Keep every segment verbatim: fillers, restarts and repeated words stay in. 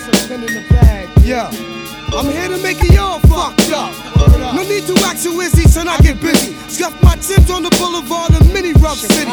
Yeah, I'm here to make it all fucked up. No need to act too easy, son, I get busy. Scuff my tips on the boulevard of many rough cities.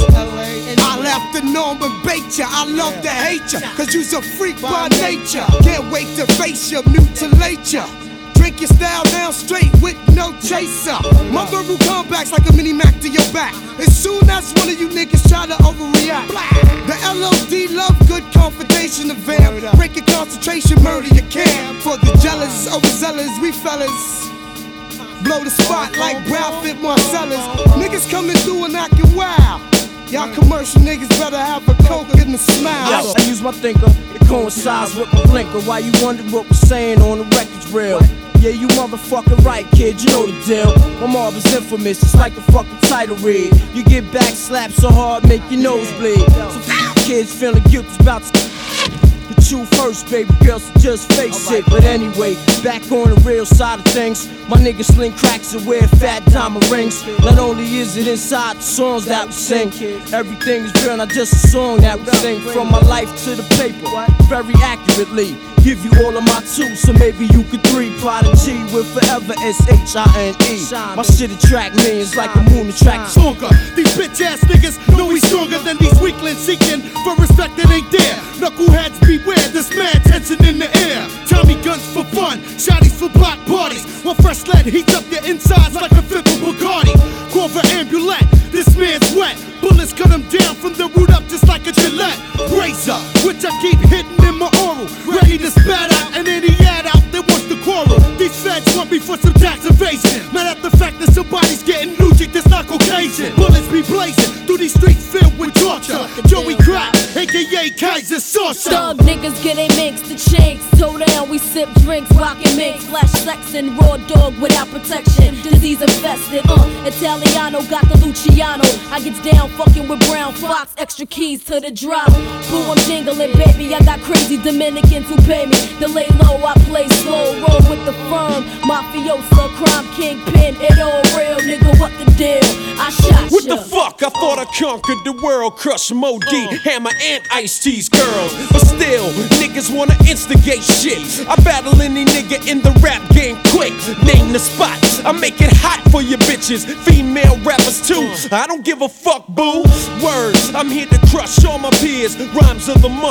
I left the norm and bait ya. I love to hate ya, cause you's a freak by nature. Can't wait to face ya, mutilate ya. Drink your style down straight with no chaser. My verbal comebacks like a mini Mac to your back. As soon as one of you niggas try to overreact, the L O D love good confrontation of vamp. Break your concentration, murder your camp. For the jealous, overzealous, we fellas blow the spot like Brad Fit Marcellus. Niggas coming through and acting wild. Y'all commercial niggas better have a coke and a smile. Yo, I use my thinker, it coincides with my blinker. Why you wonder what we're saying on the record's real? Yeah, you motherfucking right, kid, you know the deal. My mob is infamous, it's like the fucking title read. You get back slapped so hard, make your nose bleed. So kids feeling guilty about to but you first, baby girl, so just face it. But anyway, back on the real side of things, my niggas sling cracks and wear fat diamond rings. Not only is it inside the songs that we sing, everything is real, not just a song that we sing. From my life to the paper, very accurately. Give you all of my two, so maybe you could three. Prodigy with forever S H I N E. My shit attract millions like the moon attracts stronger. These bitch ass niggas know we stronger than these weaklings seeking for respect that ain't there. Knuckleheads beware, this mad tension in the air. Tommy guns for fun, shotties for block parties. While fresh lead heats up your insides like a flip of Bacardi. Call for ambulance, this man's wet. Bullets cut him down from the root up just like a Gillette razor, which I keep hitting in my oral. Ready to spat out and any ad out that wants to quarrel. These feds want me for some tax evasion. Mad at the fact that somebody's getting logic that's not Caucasian. Bullets be blazing through these streets filled with torture. Joey Crack, aka Kaiser Saucer. Thug niggas get a mix, the chinks. Toe down, we sip drinks, rockin' mix. Flash sex and raw dog without protection. Disease infested, uh, Italiano got the Luciano. I gets down fucking with Brown Fox, extra keys to the drop. Boo, I'm jingling, baby. I got crazy Dominicans who pay me. To lay low, I play slow, roll with the firm. Mafiosa, crime kingpin, it all real, nigga. What the deal? I shot What ya. the fuck? I thought I conquered the world, crush Mo D, Hammer and Ice-T's girls. But still, niggas wanna instigate shit. I battle any nigga in the rap game quick. Name the spot, I make it hot for your bitches. Female rappers too, I don't give a fuck, boo. Words, I'm here to crush all my peers. Rhymes of the month.